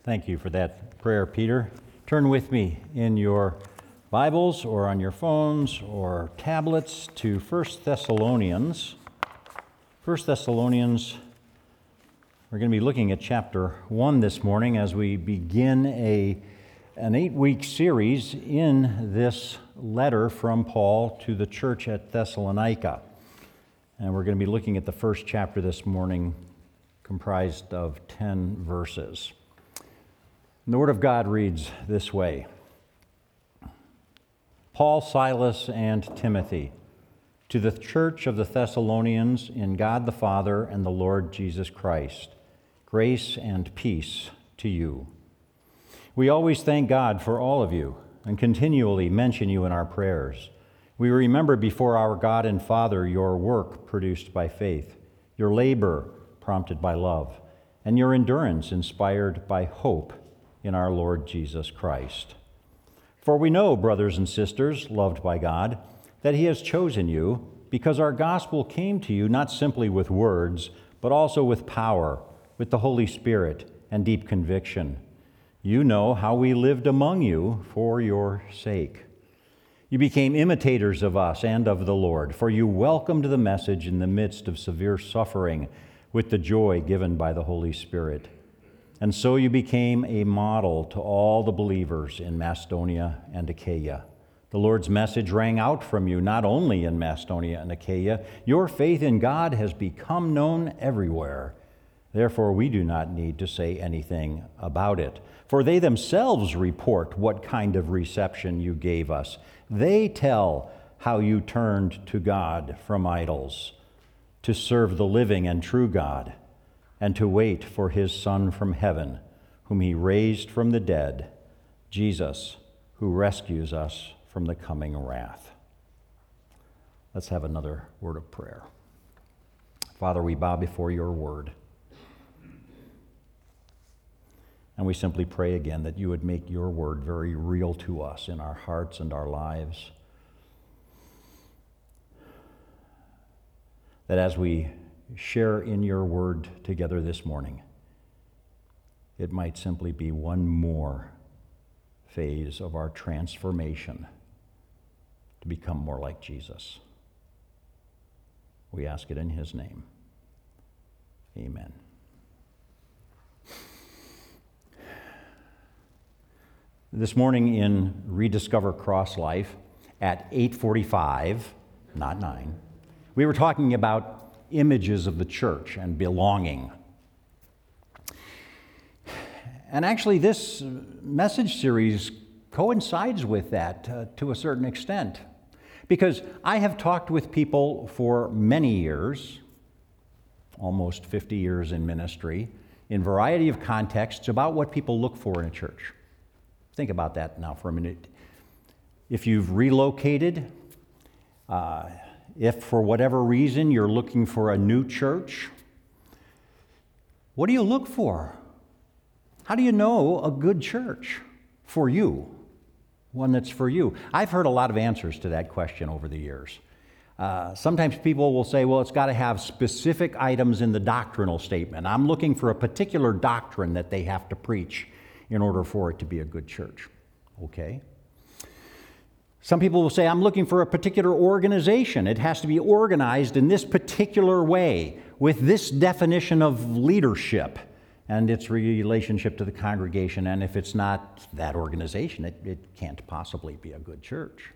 Thank you for that prayer, Peter. Turn with me in your Bibles or on your phones or tablets to 1 Thessalonians. 1 Thessalonians, we're going to be looking at chapter 1 this morning as we begin an 8-week series in this letter from Paul to the church at Thessalonica. And we're going to be looking at the first chapter this morning, comprised of 10 verses. And the Word of God reads this way: Paul, Silas, and Timothy, to the church of the Thessalonians in God the Father and the Lord Jesus Christ, grace and peace to you. We always thank God for all of you and continually mention you in our prayers. We remember before our God and Father your work produced by faith, your labor prompted by love, and your endurance inspired by hope in our Lord Jesus Christ. For we know, brothers and sisters, loved by God, that He has chosen you, because our gospel came to you not simply with words, but also with power, with the Holy Spirit, and deep conviction. You know how we lived among you for your sake. You became imitators of us and of the Lord, for you welcomed the message in the midst of severe suffering with the joy given by the Holy Spirit. And so you became a model to all the believers in Macedonia and Achaia. The Lord's message rang out from you not only in Macedonia and Achaia. Your faith in God has become known everywhere. Therefore, we do not need to say anything about it, for they themselves report what kind of reception you gave us. They tell how you turned to God from idols, to serve the living and true God, and to wait for His Son from heaven, whom He raised from the dead, Jesus, who rescues us from the coming wrath. Let's have another word of prayer. Father, we bow before your word, and we simply pray again that you would make your word very real to us in our hearts and our lives, that as we share in your word together this morning, it might simply be one more phase of our transformation to become more like Jesus. We ask it in His name. Amen. This morning in Rediscover Cross Life at 8:45, not 9, we were talking about images of the church and belonging. And actually, this message series coincides with that to a certain extent, because I have talked with people for many years, almost 50 years in ministry, in a variety of contexts about what people look for in a church. Think about that now for a minute. If you've relocated, if for whatever reason you're looking for a new church, what do you look for? How do you know a good church for you, one that's for you? I've heard a lot of answers to that question over the years. Sometimes people will say, well, it's got to have specific items in the doctrinal statement. I'm looking for a particular doctrine that they have to preach in order for it to be a good church. Okay. Some people will say, I'm looking for a particular organization. It has to be organized in this particular way, with this definition of leadership and its relationship to the congregation. And if it's not that organization, it can't possibly be a good church.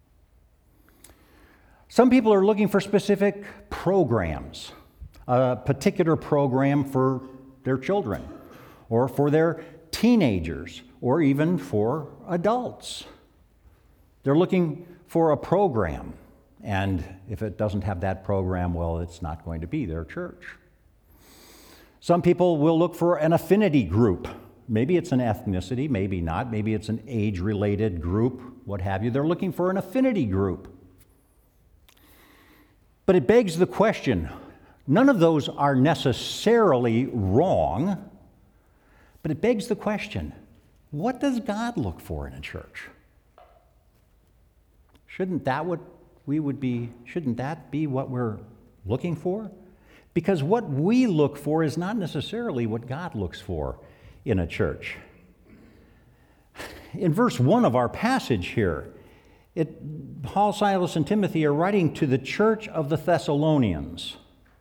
Some people are looking for specific programs, a particular program for their children, or for their teenagers, or even for adults. They're looking for a program, and if it doesn't have that program, well, it's not going to be their church. Some people will look for an affinity group. Maybe it's an ethnicity, maybe not. Maybe it's an age-related group, what have you. They're looking for an affinity group. But it begs the question, none of those are necessarily wrong, but it begs the question, what does God look for in a church? Shouldn't that be what we're looking for? Because what we look for is not necessarily what God looks for. in a church. In verse 1 of our passage here, Paul, Silas, and Timothy are writing to the church of the Thessalonians.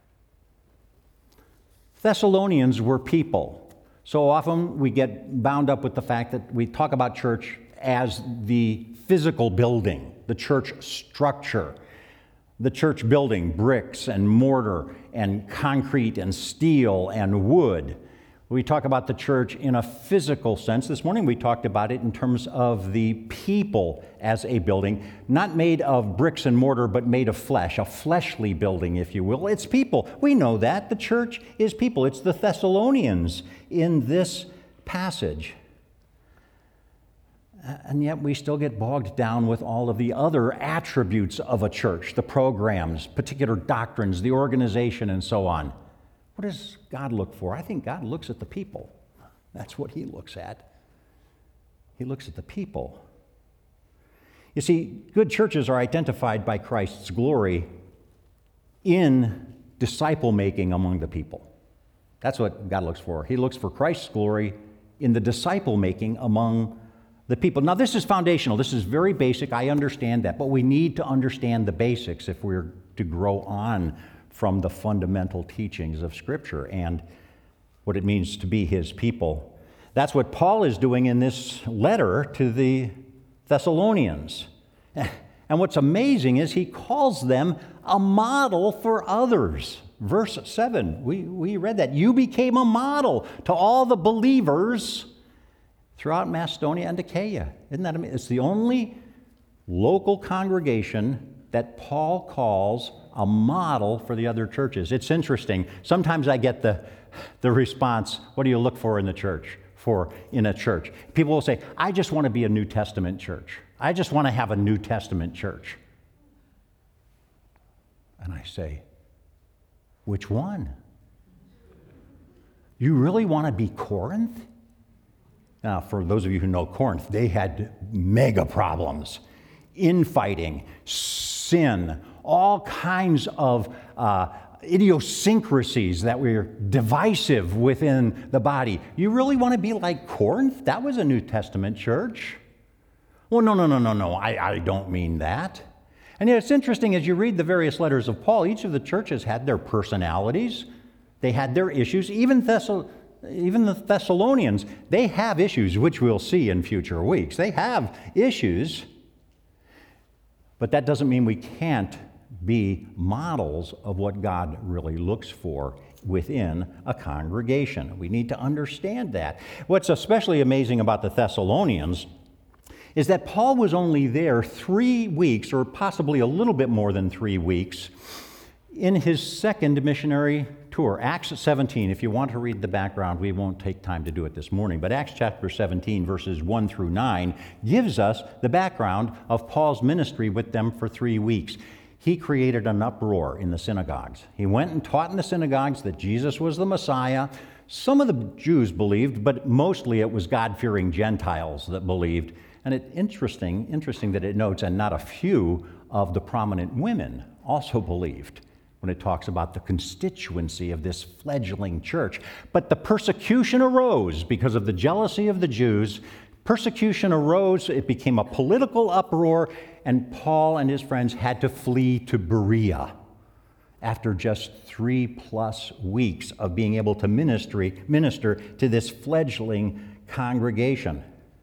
Thessalonians were people. So often we get bound up with the fact that we talk about church as the physical building, the church structure. The church building, bricks and mortar and concrete and steel and wood. We talk about the church in a physical sense. This morning we talked about it in terms of the people as a building, not made of bricks and mortar, but made of flesh, a fleshly building, if you will. It's people. We know that. The church is people. It's the Thessalonians in this passage. And yet we still get bogged down with all of the other attributes of a church, the programs, particular doctrines, the organization, and so on. What does God look for? I think God looks at the people. That's what he looks at. He looks at the people. You see, good churches are identified by Christ's glory in disciple making among the people. That's what God looks for. He looks for Christ's glory in the disciple making among the people. Now, this is foundational. This is very basic. I understand that. But we need to understand the basics if we're to grow on from the fundamental teachings of Scripture and what it means to be his people. That's what Paul is doing in this letter to the Thessalonians. And what's amazing is he calls them a model for others. Verse 7, we read that. You became a model to all the believers throughout Macedonia and Achaia. Isn't that amazing? It's the only local congregation that Paul calls a model for the other churches. It's interesting. Sometimes I get the response, what do you look for in the church? In a church. People will say, I just want to be a New Testament church. I just want to have a New Testament church. And I say, which one? You really want to be Corinth? Now, for those of you who know Corinth, they had mega problems. Infighting, sin, all kinds of idiosyncrasies that were divisive within the body. You really want to be like Corinth? That was a New Testament church. Well, no, I don't mean that. And yet it's interesting, as you read the various letters of Paul, each of the churches had their personalities. They had their issues. Even the Thessalonians, they have issues, which we'll see in future weeks. They have issues, but that doesn't mean we can't be models of what God really looks for within a congregation. We need to understand that. What's especially amazing about the Thessalonians is that Paul was only there 3 weeks, or possibly a little bit more than 3 weeks, in his second missionary tour. Acts 17, if you want to read the background, we won't take time to do it this morning, but Acts chapter 17, verses 1 through 9, gives us the background of Paul's ministry with them for 3 weeks. He created an uproar in the synagogues. He went and taught in the synagogues that Jesus was the Messiah. Some of the Jews believed, but mostly it was God-fearing Gentiles that believed. And it's interesting that it notes, and not a few of the prominent women also believed, when it talks about the constituency of this fledgling church. But the persecution arose because of the jealousy of the Jews. Persecution arose, it became a political uproar, and Paul and his friends had to flee to Berea after just 3+ weeks of being able to minister to this fledgling congregation.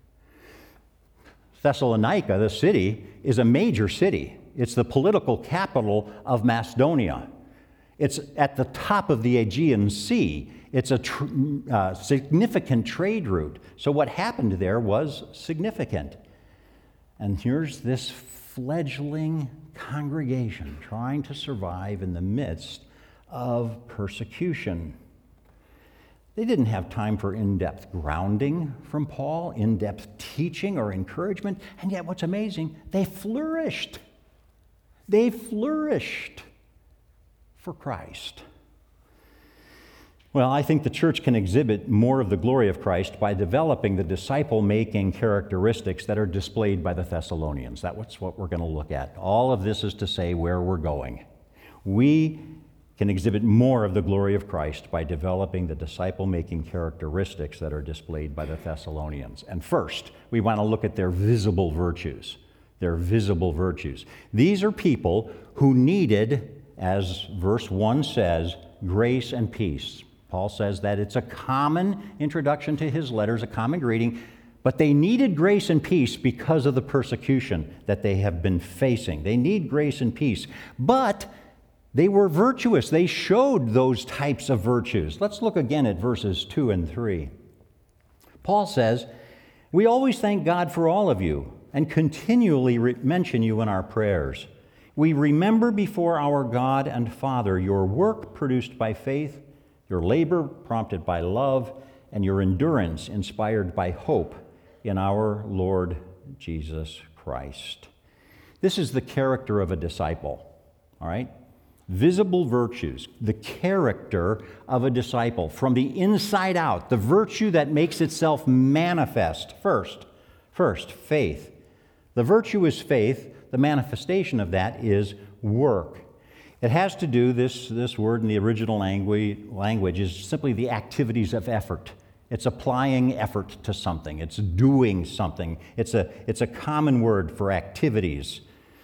Thessalonica, the city, is a major city. It's the political capital of Macedonia. It's at the top of the Aegean Sea. It's a significant trade route. So what happened there was significant. And here's this fledgling congregation trying to survive in the midst of persecution. They didn't have time for in-depth grounding from Paul, in-depth teaching or encouragement, and yet what's amazing, they flourished. They flourished for Christ. Well, I think the church can exhibit more of the glory of Christ by developing the disciple-making characteristics that are displayed by the Thessalonians. That's what we're going to look at. All of this is to say where we're going. We can exhibit more of the glory of Christ by developing the disciple-making characteristics that are displayed by the Thessalonians. And first, we want to look at their visible virtues. Their visible virtues. These are people who needed, as verse 1 says, grace and peace. Paul says that it's a common introduction to his letters, a common greeting, but they needed grace and peace because of the persecution that they have been facing. They need grace and peace, but they were virtuous. They showed those types of virtues. Let's look again at verses 2 and 3. Paul says, "We always thank God for all of you and continually mention you in our prayers. We remember before our God and Father your work produced by faith, your labor prompted by love, and your endurance inspired by hope in our Lord Jesus Christ." This is the character of a disciple, all right? Visible virtues, the character of a disciple from the inside out, the virtue that makes itself manifest. First, faith. The virtue is faith. The manifestation of that is work. It has to do, this word in the original language is simply the activities of effort. It's applying effort to something. It's doing something. It's a common word for activities.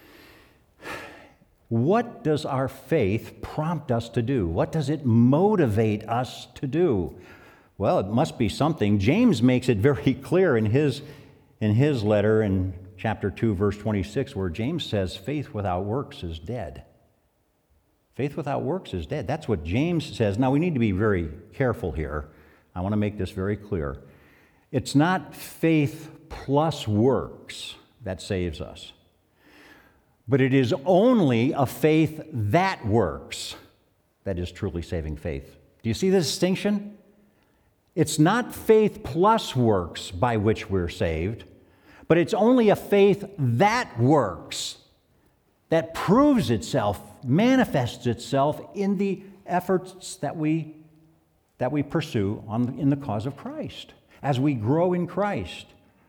What does our faith prompt us to do? What does it motivate us to do? Well, it must be something. James makes it very clear in his letter in chapter 2, verse 26, where James says, faith without works is dead. Faith without works is dead. That's what James says. Now, we need to be very careful here. I want to make this very clear. It's not faith plus works that saves us, but it is only a faith that works that is truly saving faith. Do you see the distinction? It's not faith plus works by which we're saved, but it's only a faith that works, that proves itself, manifests itself in the efforts that we pursue in the cause of Christ, as we grow in Christ.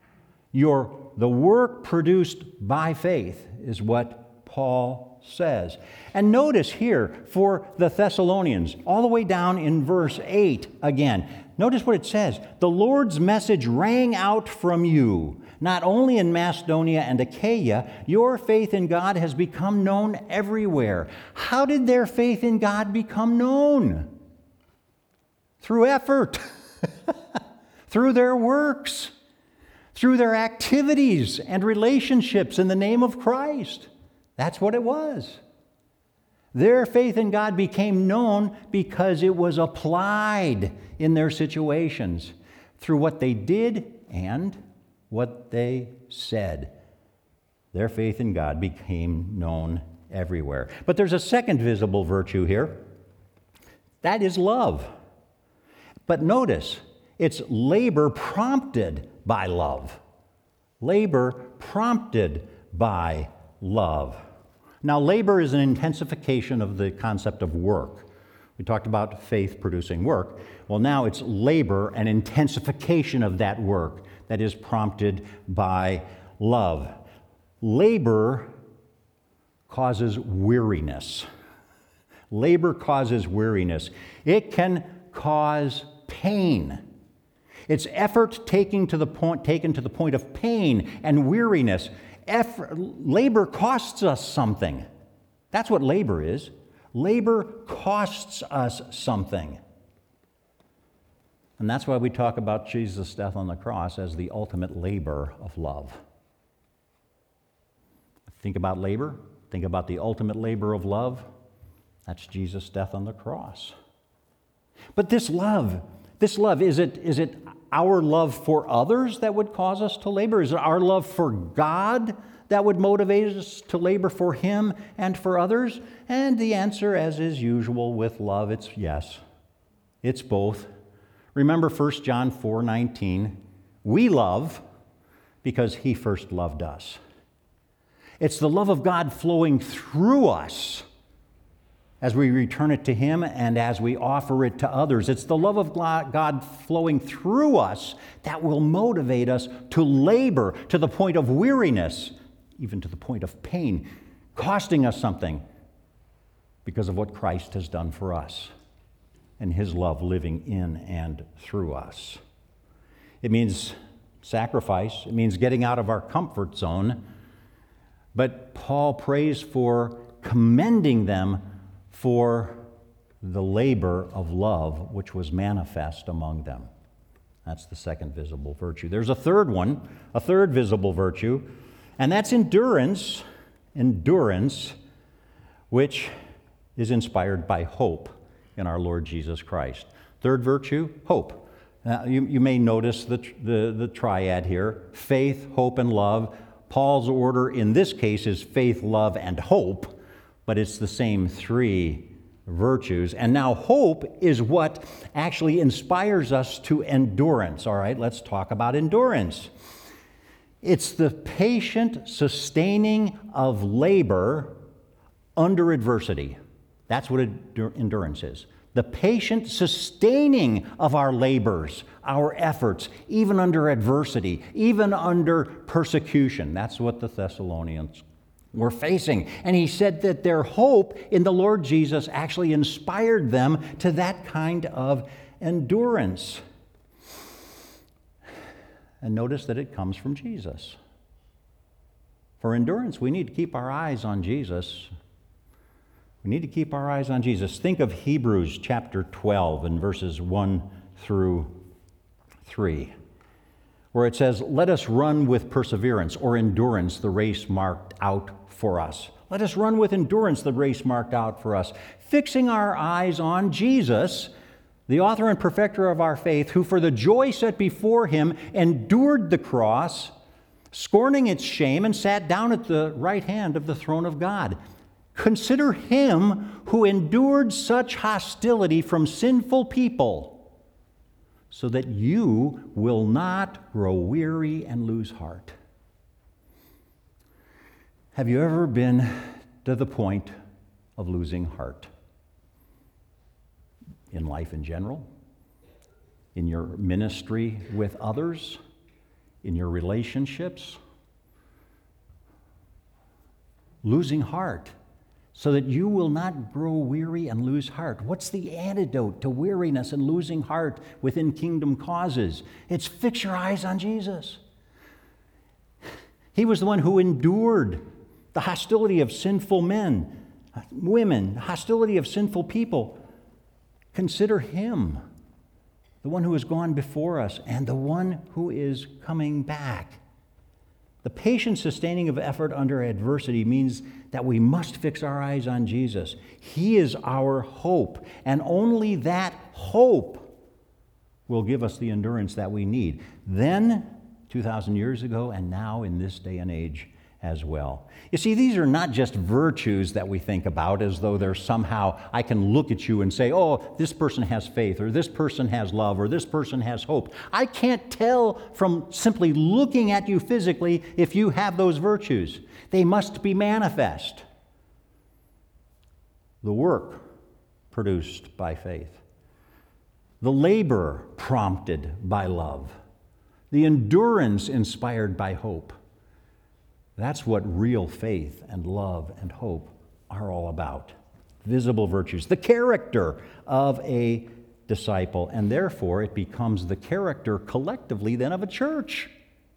The work produced by faith is what Paul says. And notice here for the Thessalonians, all the way down in verse 8 again, notice what it says. The Lord's message rang out from you, not only in Macedonia and Achaia. Your faith in God has become known everywhere. How did their faith in God become known? Through effort, through their works, through their activities and relationships in the name of Christ. That's what it was. Their faith in God became known because it was applied in their situations through what they did and what they said. Their faith in God became known everywhere. But there's a second visible virtue here. That is love. But notice, it's labor prompted by love. Labor prompted by love. Now, labor is an intensification of the concept of work. We talked about faith producing work. Well, now it's labor, an intensification of that work that is prompted by love. Labor causes weariness. Labor causes weariness. It can cause pain. It's effort taken to the point of pain and weariness. Labor costs us something. That's what labor is. Labor costs us something. And that's why we talk about Jesus' death on the cross as the ultimate labor of love. Think about labor. Think about the ultimate labor of love. That's Jesus' death on the cross. But this love, is it our love for others that would cause us to labor? Is it our love for God that would motivate us to labor for Him and for others? And the answer, as is usual with love, it's yes. It's both. Remember 1 John 4:19. We love because He first loved us. It's the love of God flowing through us as we return it to Him and as we offer it to others. It's the love of God flowing through us that will motivate us to labor to the point of weariness, even to the point of pain, costing us something. because of what Christ has done for us and his love living in and through us. It means sacrifice. It means getting out of our comfort zone. But Paul prays for commending them for the labor of love which was manifest among them. That's the second visible virtue. There's a third one, a third visible virtue, and that's endurance. Endurance, which is inspired by hope in our Lord Jesus Christ. Third virtue, hope. Now, you may notice the triad here: faith, hope, and love. Paul's order in this case is faith, love, and hope, but it's the same three virtues. And now hope is what actually inspires us to endurance. All right, let's talk about endurance. It's the patient sustaining of labor under adversity. That's what endurance is. The patient sustaining of our labors, our efforts, even under adversity, even under persecution. That's what the Thessalonians were facing. And he said that their hope in the Lord Jesus actually inspired them to that kind of endurance. And notice that it comes from Jesus. For endurance, we need to keep our eyes on Jesus. We need to keep our eyes on Jesus. Think of Hebrews chapter 12 and verses 1 through 3, where it says, "Let us run with perseverance," or endurance, "the race marked out for us." Let us run with endurance the race marked out for us, fixing our eyes on Jesus, the author and perfecter of our faith, who for the joy set before him endured the cross, scorning its shame, and sat down at the right hand of the throne of God. Consider him who endured such hostility from sinful people, so that you will not grow weary and lose heart. Have you ever been to the point of losing heart? In life in general, in your ministry with others, in your relationships? Losing heart, so that you will not grow weary and lose heart. What's the antidote to weariness and losing heart within kingdom causes? It's fix your eyes on Jesus. He was the one who endured the hostility of sinful men, women, hostility of sinful people. Consider him, the one who has gone before us and the one who is coming back. The patient sustaining of effort under adversity means that we must fix our eyes on Jesus. He is our hope, and only that hope will give us the endurance that we need. Then, 2,000 years ago, and now in this day and age as well. You see, these are not just virtues that we think about as though they're somehow, I can look at you and say, oh, this person has faith, or this person has love, or this person has hope. I can't tell from simply looking at you physically if you have those virtues. They must be manifest. The work produced by faith. The labor prompted by love. The endurance inspired by hope. That's what real faith and love and hope are all about. Visible virtues, the character of a disciple, and therefore it becomes the character collectively then of a church.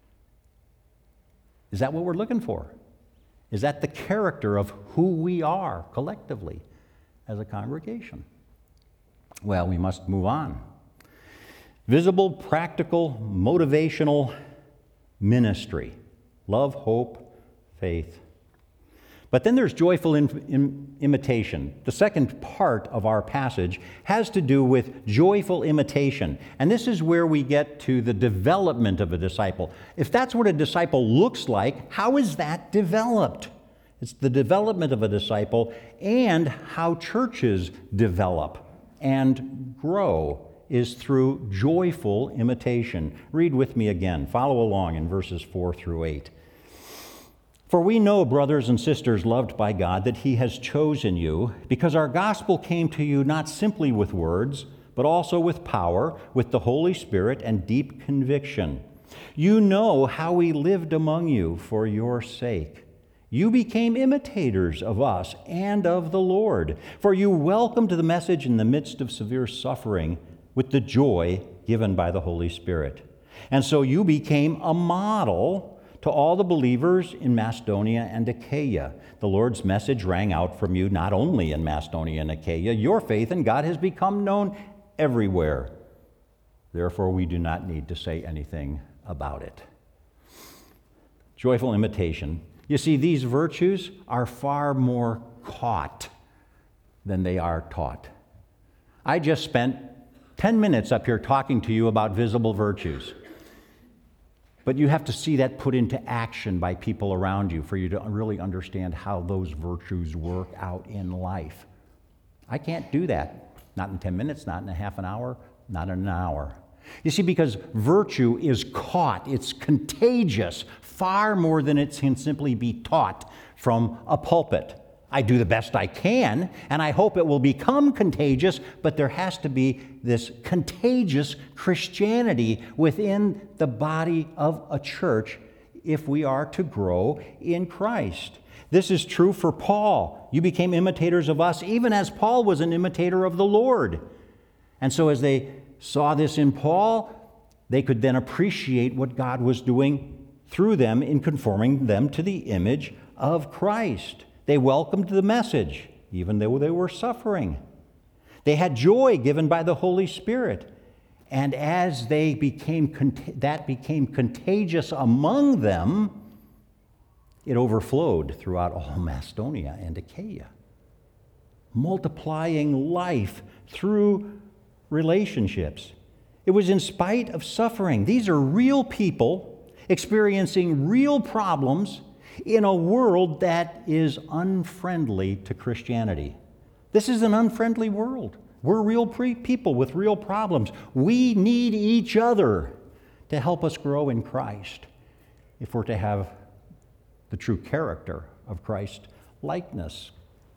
Is that what we're looking for? Is that the character of who we are collectively as a congregation? Well, we must move on. Visible, practical, motivational ministry. Love, hope, faith. But then there's joyful imitation. The second part of our passage has to do with joyful imitation. And this is where we get to the development of a disciple. If that's what a disciple looks like, how is that developed? It's the development of a disciple and how churches develop and grow is through joyful imitation. Read with me again. Follow along in verses 4 through 8. For we know, brothers and sisters loved by God, that he has chosen you, because our gospel came to you not simply with words, but also with power, with the Holy Spirit and deep conviction. You know how we lived among you for your sake. You became imitators of us and of the Lord, for you welcomed the message in the midst of severe suffering with the joy given by the Holy Spirit. And so you became a model to all the believers in Macedonia and Achaia. The Lord's message rang out from you not only in Macedonia and Achaia. Your faith in God has become known everywhere. Therefore, we do not need to say anything about it. Joyful imitation. You see, these virtues are far more caught than they are taught. I just spent 10 minutes up here talking to you about visible virtues. But you have to see that put into action by people around you for you to really understand how those virtues work out in life. I can't do that. Not in 10 minutes, not in a half an hour, not in an hour. You see, because virtue is caught, it's contagious, far more than it can simply be taught from a pulpit. I do the best I can, and I hope it will become contagious, but there has to be this contagious Christianity within the body of a church if we are to grow in Christ. This is true for Paul. You became imitators of us, even as Paul was an imitator of the Lord. And so as they saw this in Paul, they could then appreciate what God was doing through them in conforming them to the image of Christ. They welcomed the message, even though they were suffering. They had joy given by the Holy Spirit. And as they that became contagious among them, it overflowed throughout all Macedonia and Achaia, multiplying life through relationships. It was in spite of suffering. These are real people experiencing real problems in a world that is unfriendly to Christianity. This is an unfriendly world. We're real people with real problems. We need each other to help us grow in Christ if we're to have the true character of Christ likeness.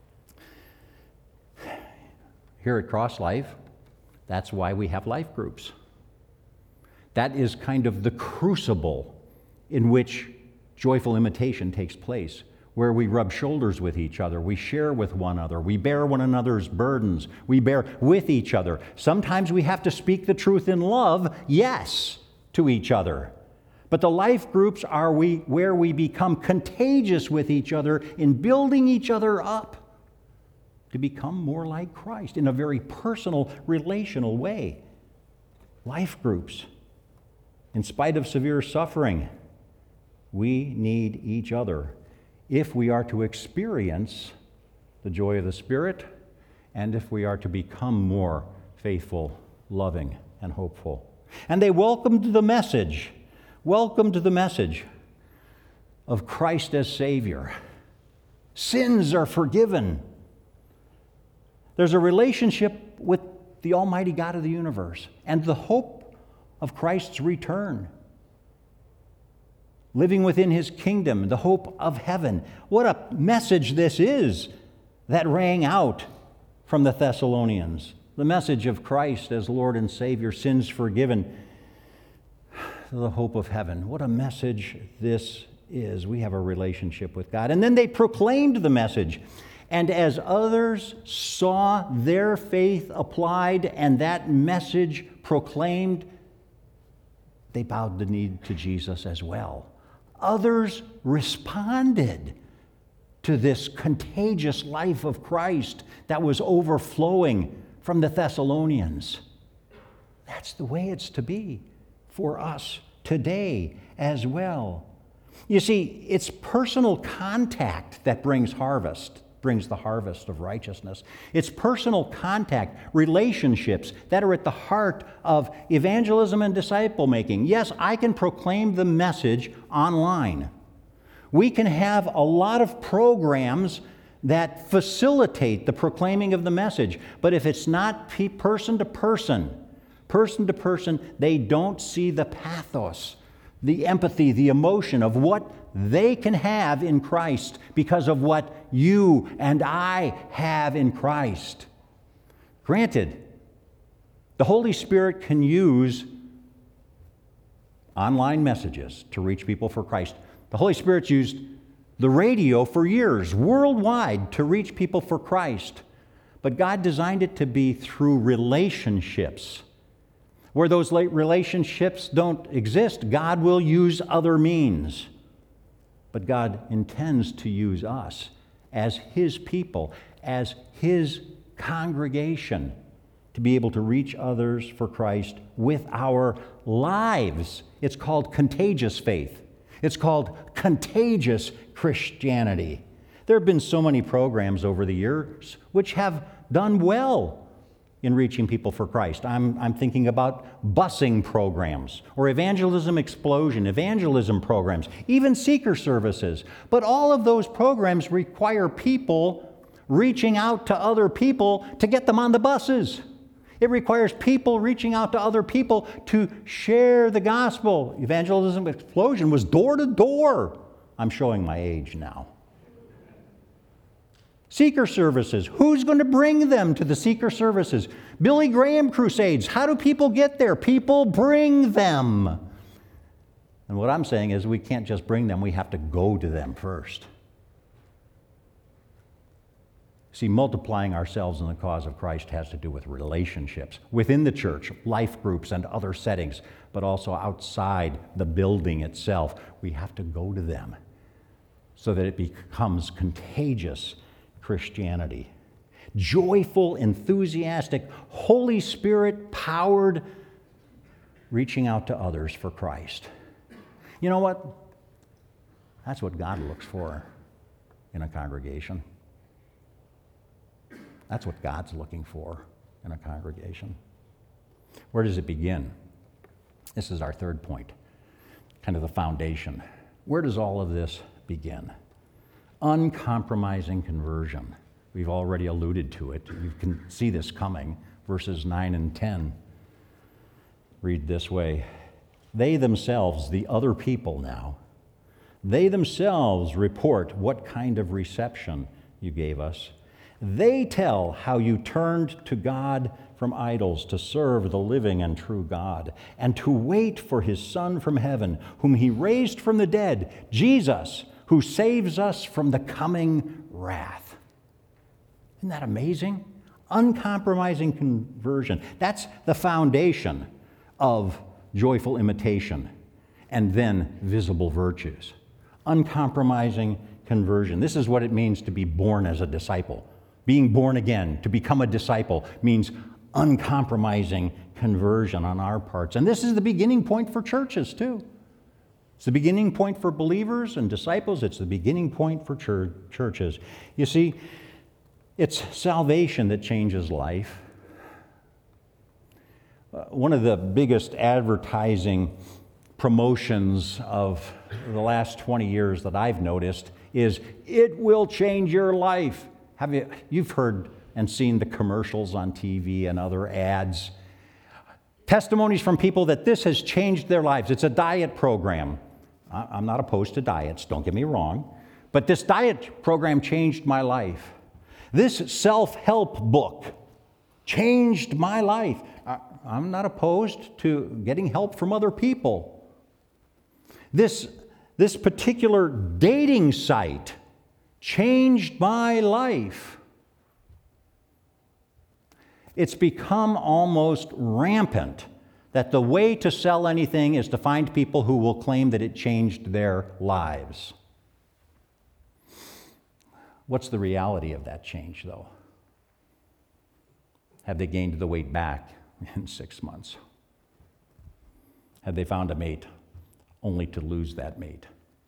Here at Cross Life, that's why we have life groups. That is kind of the crucible in which joyful imitation takes place, where we rub shoulders with each other, we share with one another, we bear one another's burdens, we bear with each other. Sometimes we have to speak the truth in love, yes, to each other. But the life groups are where we become contagious with each other in building each other up to become more like Christ in a very personal, relational way. Life groups. In spite of severe suffering, we need each other if we are to experience the joy of the Spirit and if we are to become more faithful, loving, and hopeful. And they welcomed the message of Christ as Savior. Sins are forgiven. There's a relationship with the Almighty God of the universe and the hope of Christ's return. Living within His kingdom, the hope of heaven. What a message this is that rang out from the Thessalonians. The message of Christ as Lord and Savior, sins forgiven, the hope of heaven. What a message this is. We have a relationship with God. And then they proclaimed the message. And as others saw their faith applied and that message proclaimed, they bowed the knee to Jesus as well. Others responded to this contagious life of Christ that was overflowing from the Thessalonians. That's the way it's to be for us today as well. You see, it's personal contact that brings the harvest of righteousness. It's personal contact, relationships that are at the heart of evangelism and disciple making. Yes, I can proclaim the message online. We can have a lot of programs that facilitate the proclaiming of the message, but if it's not person to person, they don't see the pathos, the empathy, the emotion of what they can have in Christ because of what you and I have in Christ. Granted, the Holy Spirit can use online messages to reach people for Christ. The Holy Spirit's used the radio for years, worldwide, to reach people for Christ. But God designed it to be through relationships. Where those relationships don't exist, God will use other means. But God intends to use us as His people, as His congregation, to be able to reach others for Christ with our lives. It's called contagious faith. It's called contagious Christianity. There have been so many programs over the years which have done well in reaching people for Christ. I'm thinking about busing programs or evangelism explosion, evangelism programs, even seeker services. But all of those programs require people reaching out to other people to get them on the buses. It requires people reaching out to other people to share the gospel. Evangelism explosion was door to door. I'm showing my age now. Seeker services. Who's going to bring them to the seeker services? Billy Graham crusades. How do people get there? People bring them. And what I'm saying is we can't just bring them, we have to go to them first. See, multiplying ourselves in the cause of Christ has to do with relationships within the church, life groups, and other settings, but also outside the building itself. We have to go to them so that it becomes contagious Christianity. Joyful, enthusiastic, Holy Spirit-powered reaching out to others for Christ. You know what? That's what God looks for in a congregation. That's what God's looking for in a congregation. Where does it begin? This is our third point, kind of the foundation. Where does all of this begin? Uncompromising conversion. We've already alluded to it. You can see this coming. Verses 9 and 10 read this way. They themselves, the other people now, they themselves report what kind of reception you gave us. They tell how you turned to God from idols to serve the living and true God, and to wait for His Son from heaven, whom He raised from the dead, Jesus, who saves us from the coming wrath. Isn't that amazing? Uncompromising conversion. That's the foundation of joyful imitation, and then visible virtues. Uncompromising conversion. This is what it means to be born as a disciple. Being born again, to become a disciple, means uncompromising conversion on our parts. And this is the beginning point for churches, too. It's the beginning point for believers and disciples. It's the beginning point for churches. You see, it's salvation that changes life. One of the biggest advertising promotions of the last 20 years that I've noticed is, "It will change your life." You've heard and seen the commercials on TV and other ads. Testimonies from people that this has changed their lives. It's a diet program. I'm not opposed to diets, don't get me wrong. But this diet program changed my life. This self-help book changed my life. I'm not opposed to getting help from other people. This particular dating site changed my life. It's become almost rampant that the way to sell anything is to find people who will claim that it changed their lives. What's the reality of that change, though? Have they gained the weight back in 6 months? Have they found a mate only to lose that mate?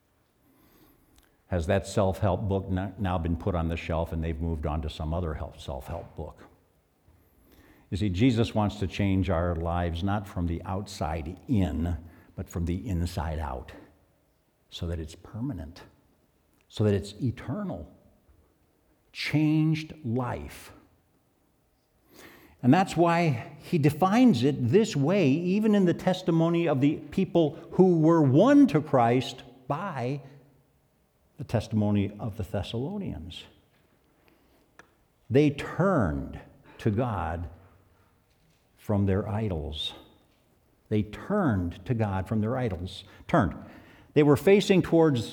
Has that self-help book now been put on the shelf and they've moved on to some other self-help book? You see, Jesus wants to change our lives not from the outside in, but from the inside out, so that it's permanent, so that it's eternal. Changed life. And that's why he defines it this way, even in the testimony of the people who were won to Christ by the testimony of the Thessalonians. They turned to God from their idols. They turned to God from their idols. Turned. They were facing towards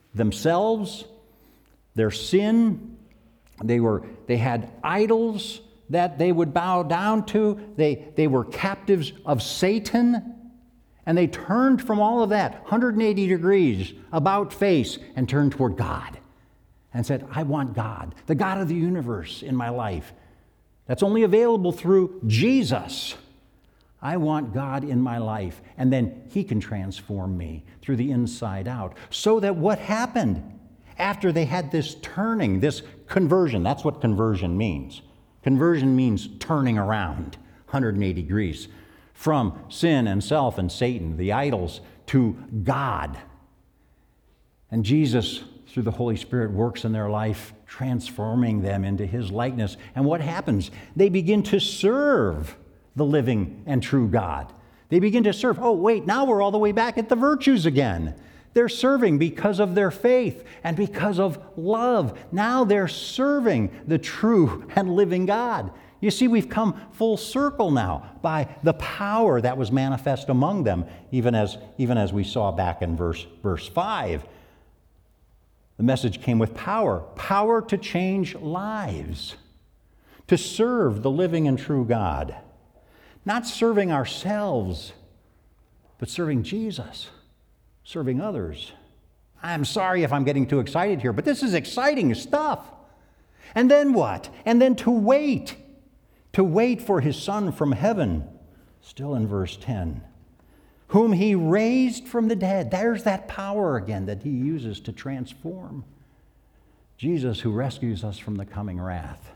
themselves, their sin. They had idols that they would bow down to. They were captives of Satan. And they turned from all of that 180 degrees about face and turned toward God and said, I want God, the God of the universe in my life. That's only available through Jesus. I want God in my life. And then He can transform me through the inside out. So that what happened after they had this turning, this conversion, that's what conversion means. Conversion means turning around 180 degrees from sin and self and Satan, the idols, to God. And Jesus, through the Holy Spirit, works in their life, transforming them into His likeness. And what happens? They begin to serve the living and true God. They begin to serve. Oh, wait, now we're all the way back at the virtues again. They're serving because of their faith and because of love. Now they're serving the true and living God. You see, we've come full circle now by the power that was manifest among them, even as we saw back in verse 5. The message came with power to change lives, to serve the living and true God. Not serving ourselves, but serving Jesus, serving others. I'm sorry if I'm getting too excited here, but this is exciting stuff. And then what? And then to wait for His Son from heaven, still in verse 10, whom He raised from the dead. There's that power again that He uses to transform. Jesus, who rescues us from the coming wrath.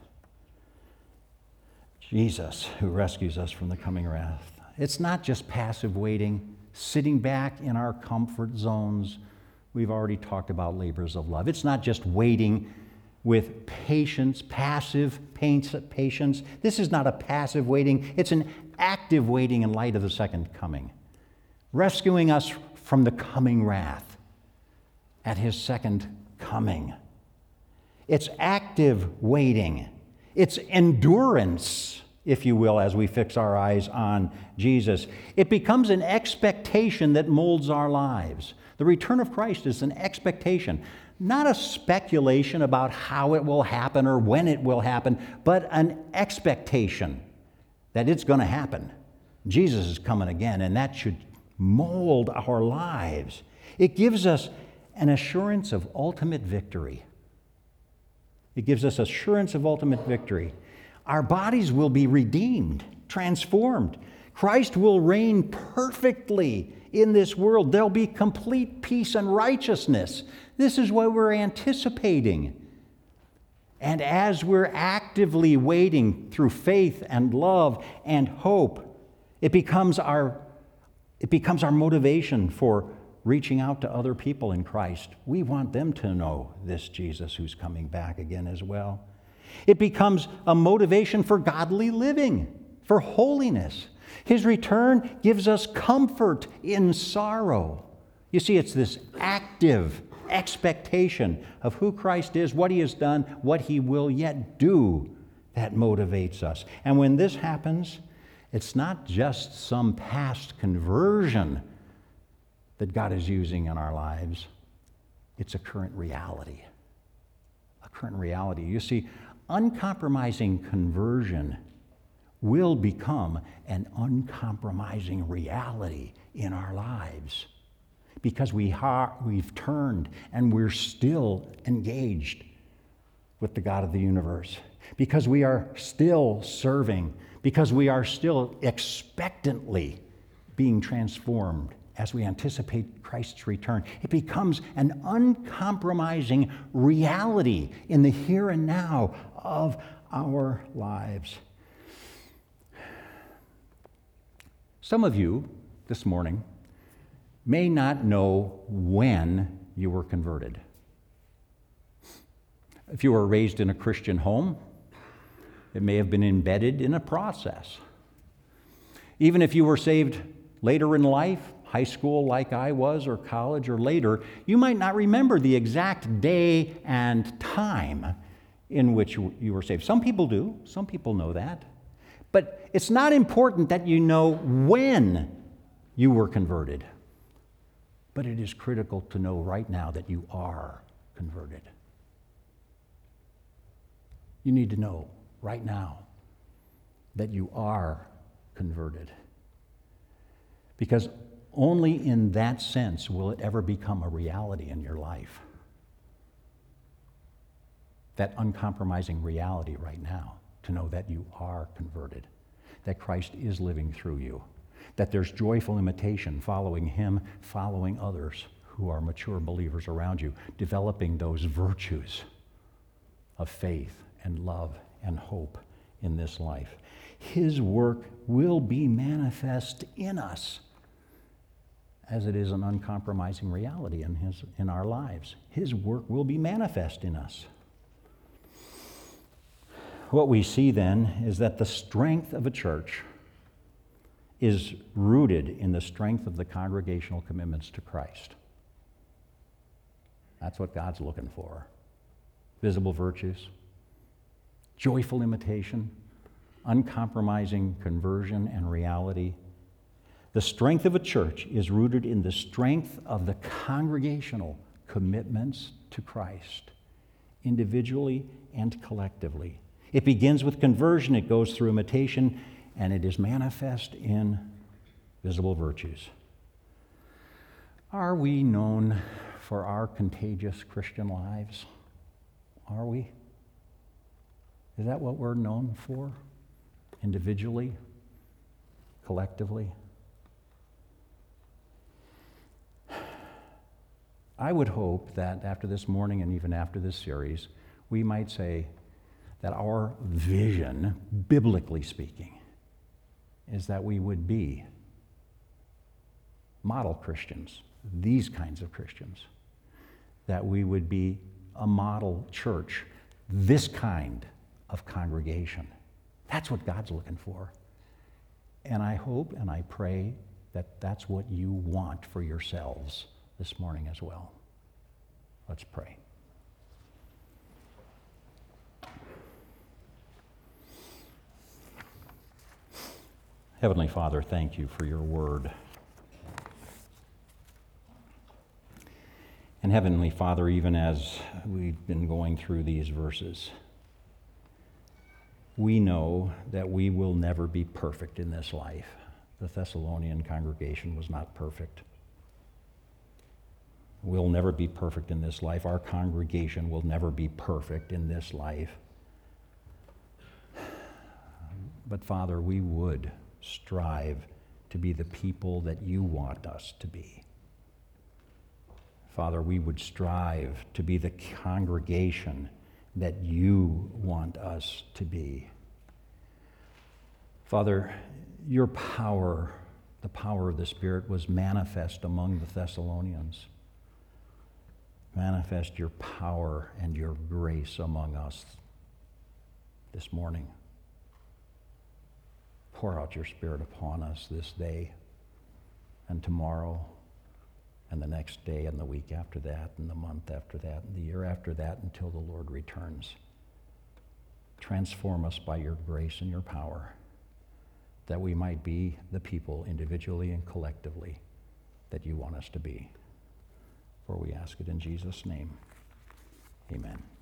Jesus, who rescues us from the coming wrath. It's not just passive waiting, sitting back in our comfort zones. We've already talked about labors of love. It's not just waiting with patience, passive patience. This is not a passive waiting. It's an active waiting in light of the second coming, rescuing us from the coming wrath at His second coming. It's active waiting. It's endurance, if you will, as we fix our eyes on Jesus. It becomes an expectation that molds our lives. The return of Christ is an expectation. Not a speculation about how it will happen or when it will happen, but an expectation that it's going to happen. Jesus is coming again, and that should mold our lives. It gives us an assurance of ultimate victory. It gives us assurance of ultimate victory. Our bodies will be redeemed, transformed. Christ will reign perfectly in this world. There'll be complete peace and righteousness. This is what we're anticipating. And as we're actively waiting through faith and love and hope, it becomes our motivation for reaching out to other people in Christ. We want them to know this Jesus who's coming back again as well. It becomes a motivation for godly living, for holiness. His return gives us comfort in sorrow. You see, it's this active expectation of who Christ is, what He has done, what He will yet do that motivates us. And when this happens, it's not just some past conversion that God is using in our lives. It's a current reality. A current reality. You see, uncompromising conversion will become an uncompromising reality in our lives because we've turned and we're still engaged with the God of the universe, because we are still serving, because we are still expectantly being transformed as we anticipate Christ's return. It becomes an uncompromising reality in the here and now of our lives. Some of you this morning may not know when you were converted. If you were raised in a Christian home, it may have been embedded in a process. Even if you were saved later in life, high school like I was, or college or later, you might not remember the exact day and time in which you were saved. Some people do. Some people know that. But it's not important that you know when you were converted. But it is critical to know right now that you are converted. You need to know right now that you are converted. Because only in that sense will it ever become a reality in your life. That uncompromising reality right now, to know that you are converted, that Christ is living through you, that there's joyful imitation following him, following others who are mature believers around you, developing those virtues of faith and love and hope in this life. His work will be manifest in us as it is an uncompromising reality in our lives. His work will be manifest in us. What we see then is that the strength of a church is rooted in the strength of the congregational commitments to Christ. That's what God's looking for. Visible virtues, joyful imitation, uncompromising conversion and reality. The strength of a church is rooted in the strength of the congregational commitments to Christ, individually and collectively. It begins with conversion, it goes through imitation, and it is manifest in visible virtues. Are we known for our contagious Christian lives? Are we? Is that what we're known for? Individually? Collectively? I would hope that after this morning and even after this series, we might say that our vision, biblically speaking, is that we would be model Christians, these kinds of Christians, that we would be a model church, this kind of congregation. That's what God's looking for. And I hope and I pray that that's what you want for yourselves this morning as well. Let's pray. Heavenly Father, thank you for your word. And Heavenly Father, even as we've been going through these verses, we know that we will never be perfect in this life. The Thessalonian congregation was not perfect. We'll never be perfect in this life. Our congregation will never be perfect in this life. But Father, we would strive to be the people that you want us to be. Father, we would strive to be the congregation that you want us to be. Father, your power, the power of the Spirit, was manifest among the Thessalonians. Manifest your power and your grace among us this morning. Pour out your Spirit upon us this day and tomorrow and the next day and the week after that and the month after that and the year after that until the Lord returns. Transform us by your grace and your power that we might be the people individually and collectively that you want us to be. For we ask it in Jesus' name. Amen.